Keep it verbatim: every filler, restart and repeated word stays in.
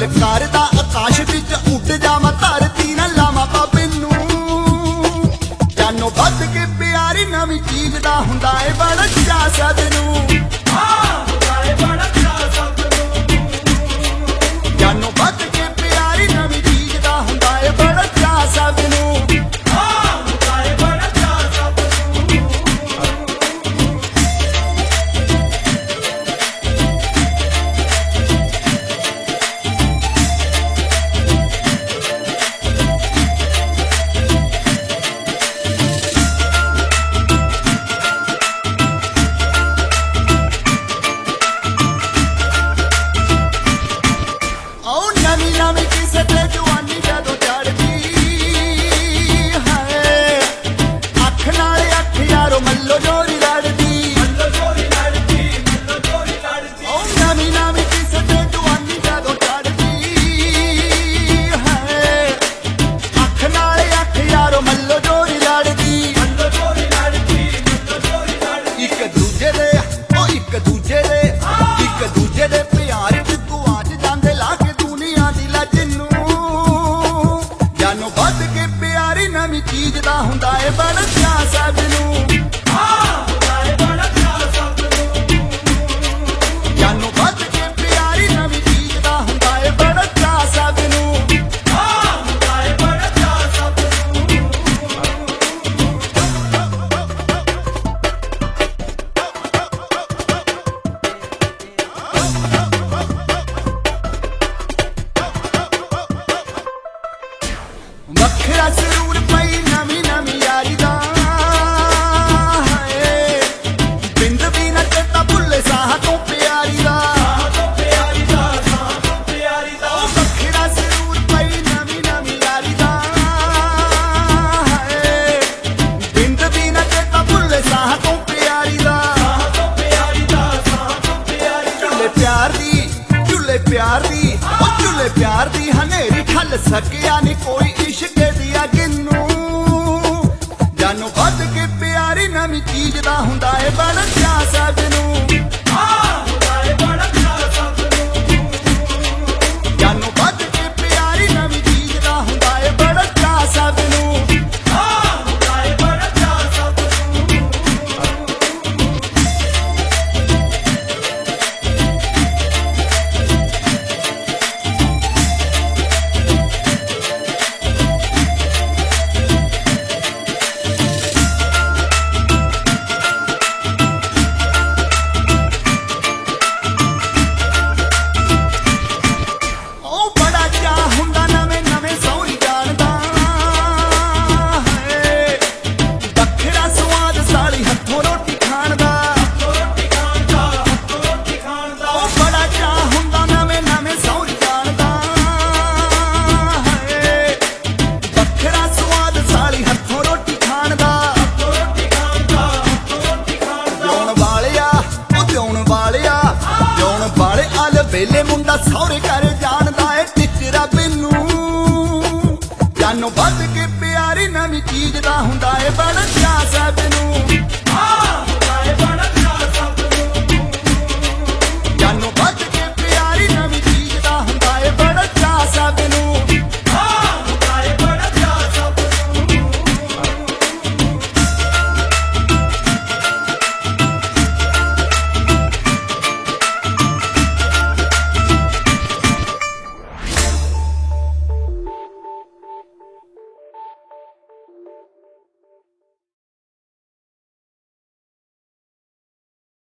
करदा आकाश विच उड़ जावां धरती ना लावां बाबे नूं जानो बद के प्यारी नवीं चीज दा हुंदा है बड़ा चा सब नूं जानो बद के प्यारी नवीं चीज दा हुंदा है बड़ा चा सब नूं चीज दा हुंदा है बड़ा चा सब नूं जानो बद के प्यारी नवीं चीज दा हुंदा है बड़ा चा सब नूं वखरा जरूर पई नवीं नवीं यारी दा बिंद भी न चेता भुल्ले साह तो प्यारी दा वखरा जरूर पई नवीं नवीं यारी दा बिंद भी न चेता भुल्ले साह तो प्यारी दा झुले प्यार दी झुले प्यार दी ओ झुले प्यार दी हनेरी ठल सकिया नी कोई इश्क दिया गिनू जानो बद के प्यारी नवीं चीज दा हुंदा है बड़ा चा सब नूं जानो बद के प्यारी नवीं चीज दा हुंदा है बड़ा चा सब नूं वेले मुंडा सौरे घर जानदा है टिचरा बिनू जानो बद के प्यारी नवीं चीज दा हुंदा है बड़ा चा सब नूं